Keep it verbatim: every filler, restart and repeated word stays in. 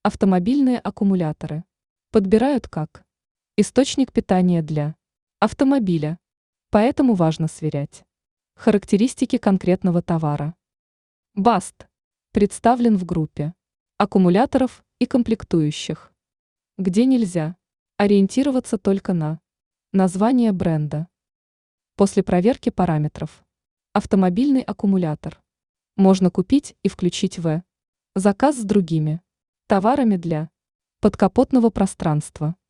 Автомобильные аккумуляторы подбирают как источник питания для автомобиля, поэтому важно сверять характеристики конкретного товара. Баст представлен в группе аккумуляторов и комплектующих, где нельзя ориентироваться только на название бренда. После проверки параметров автомобильный аккумулятор можно купить и включить в заказ с другими товарами для подкапотного пространства.